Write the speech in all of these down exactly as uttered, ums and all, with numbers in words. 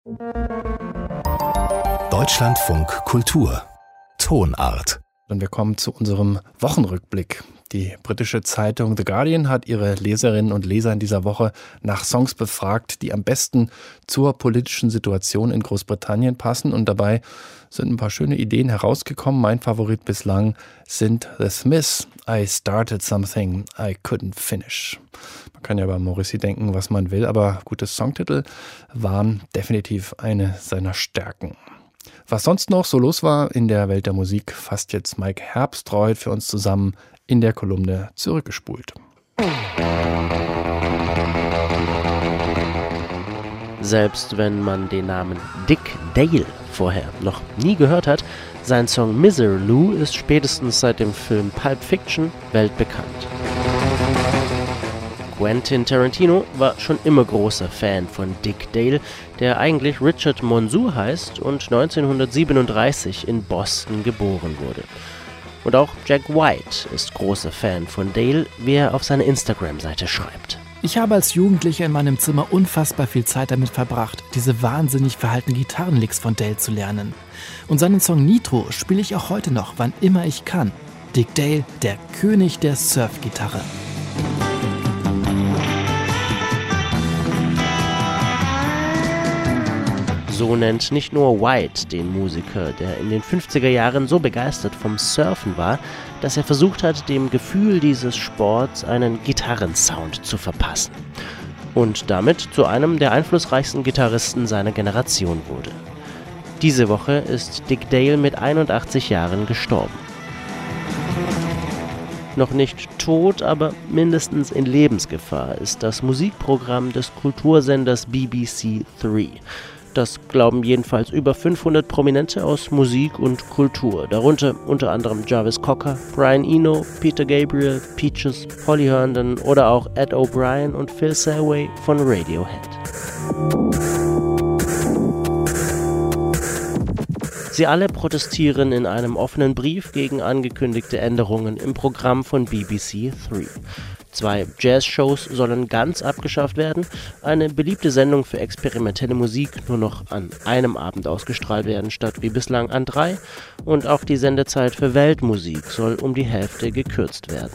Deutschlandfunk Kultur Tonart. Und wir kommen zu unserem Wochenrückblick. Die britische Zeitung The Guardian hat ihre Leserinnen und Leser in dieser Woche nach Songs befragt, die am besten zur politischen Situation in Großbritannien passen. Und dabei sind ein paar schöne Ideen herausgekommen. Mein Favorit bislang sind The Smiths. I started something I couldn't finish. Man kann ja bei Morrissey denken, was man will, aber gute Songtitel waren definitiv eine seiner Stärken. Was sonst noch so los war in der Welt der Musik, fasst jetzt Mike Herbstreuth für uns zusammen in der Kolumne Zurückgespult. Selbst wenn man den Namen Dick Dale vorher noch nie gehört hat, sein Song Miser Lou ist spätestens seit dem Film Pulp Fiction weltbekannt. Quentin Tarantino war schon immer großer Fan von Dick Dale, der eigentlich Richard Monsoor heißt und neunzehnhundertsiebenunddreißig in Boston geboren wurde. Und auch Jack White ist großer Fan von Dale, wie er auf seiner Instagram-Seite schreibt. Ich habe als Jugendlicher in meinem Zimmer unfassbar viel Zeit damit verbracht, diese wahnsinnig verhaltenen Gitarrenlicks von Dale zu lernen. Und seinen Song Nitro spiele ich auch heute noch, wann immer ich kann. Dick Dale, der König der Surf-Gitarre. So nennt nicht nur White den Musiker, der in den fünfziger Jahren so begeistert vom Surfen war, dass er versucht hat, dem Gefühl dieses Sports einen Gitarrensound zu verpassen. Und damit zu einem der einflussreichsten Gitarristen seiner Generation wurde. Diese Woche ist Dick Dale mit einundachtzig Jahren gestorben. Noch nicht tot, aber mindestens in Lebensgefahr ist das Musikprogramm des Kultursenders B B C drei. Das glauben jedenfalls über fünfhundert Prominente aus Musik und Kultur, darunter unter anderem Jarvis Cocker, Brian Eno, Peter Gabriel, Peaches, Holly Herndon oder auch Ed O'Brien und Phil Selway von Radiohead. Sie alle protestieren in einem offenen Brief gegen angekündigte Änderungen im Programm von B B C drei. Zwei Jazz-Shows sollen ganz abgeschafft werden, eine beliebte Sendung für experimentelle Musik nur noch an einem Abend ausgestrahlt werden, statt wie bislang an drei, und auch die Sendezeit für Weltmusik soll um die Hälfte gekürzt werden.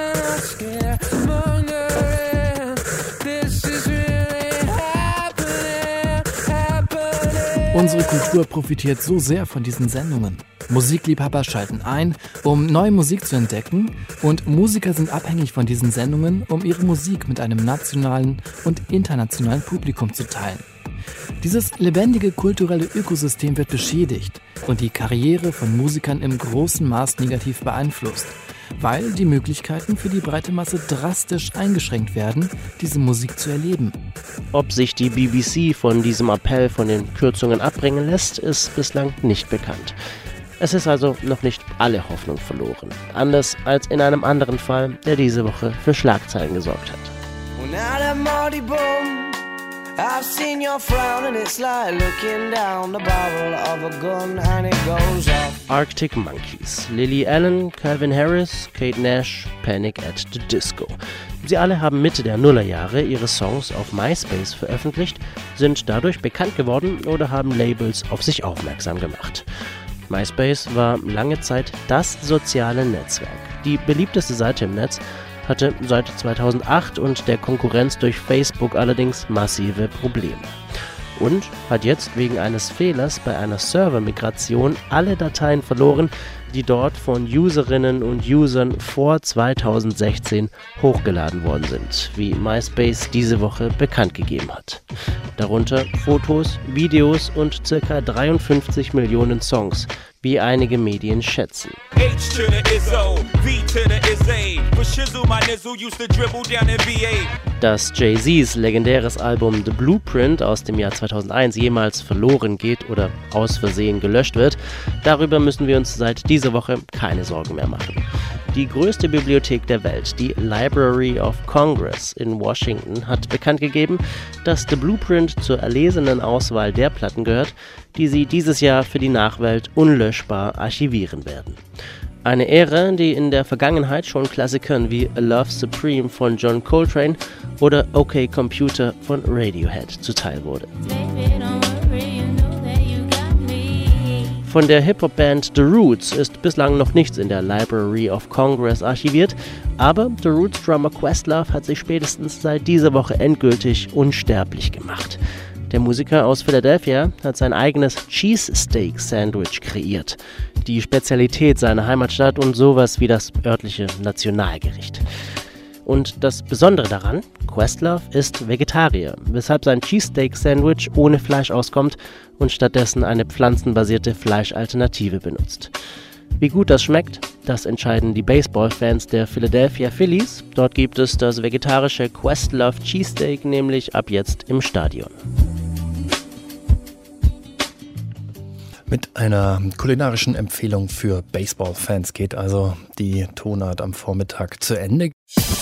Unsere Kultur profitiert so sehr von diesen Sendungen. Musikliebhaber schalten ein, um neue Musik zu entdecken, und Musiker sind abhängig von diesen Sendungen, um ihre Musik mit einem nationalen und internationalen Publikum zu teilen. Dieses lebendige kulturelle Ökosystem wird beschädigt und die Karriere von Musikern im großen Maß negativ beeinflusst, weil die Möglichkeiten für die breite Masse drastisch eingeschränkt werden, diese Musik zu erleben. Ob sich die B B C von diesem Appell von den Kürzungen abbringen lässt, ist bislang nicht bekannt. Es ist also noch nicht alle Hoffnung verloren, anders als in einem anderen Fall, der diese Woche für Schlagzeilen gesorgt hat. I've seen your frown and it's like looking down the barrel of a gun and it goes off. Arctic Monkeys, Lily Allen, Calvin Harris, Kate Nash, Panic at the Disco. Sie alle haben Mitte der Nullerjahre ihre Songs auf MySpace veröffentlicht, sind dadurch bekannt geworden oder haben Labels auf sich aufmerksam gemacht. MySpace war lange Zeit das soziale Netzwerk, die beliebteste Seite im Netz, hatte seit zweitausendacht und der Konkurrenz durch Facebook allerdings massive Probleme. Und hat jetzt wegen eines Fehlers bei einer Servermigration alle Dateien verloren, die dort von Userinnen und Usern vor zweitausendsechzehn hochgeladen worden sind, wie MySpace diese Woche bekannt gegeben hat. Darunter Fotos, Videos und ca. dreiundfünfzig Millionen Songs, wie einige Medien schätzen. Dass Jay-Z's legendäres Album The Blueprint aus dem Jahr zweitausendeins jemals verloren geht oder aus Versehen gelöscht wird, darüber müssen wir uns seit dieser Woche keine Sorgen mehr machen. Die größte Bibliothek der Welt, die Library of Congress in Washington, hat bekannt gegeben, dass The Blueprint zur erlesenen Auswahl der Platten gehört, die sie dieses Jahr für die Nachwelt unlöschbar archivieren werden. Eine Ära, die in der Vergangenheit schon Klassikern wie A Love Supreme von John Coltrane oder OK Computer von Radiohead zuteil wurde. Baby, don't worry. Von der Hip-Hop-Band The Roots ist bislang noch nichts in der Library of Congress archiviert, aber The Roots-Drummer Questlove hat sich spätestens seit dieser Woche endgültig unsterblich gemacht. Der Musiker aus Philadelphia hat sein eigenes Cheese-Steak-Sandwich kreiert, die Spezialität seiner Heimatstadt und sowas wie das örtliche Nationalgericht. Und das Besondere daran, Questlove ist Vegetarier, weshalb sein Cheesesteak-Sandwich ohne Fleisch auskommt und stattdessen eine pflanzenbasierte Fleischalternative benutzt. Wie gut das schmeckt, das entscheiden die Baseball-Fans der Philadelphia Phillies. Dort gibt es das vegetarische Questlove Cheesesteak nämlich ab jetzt im Stadion. Mit einer kulinarischen Empfehlung für Baseball-Fans geht also die Tonart am Vormittag zu Ende.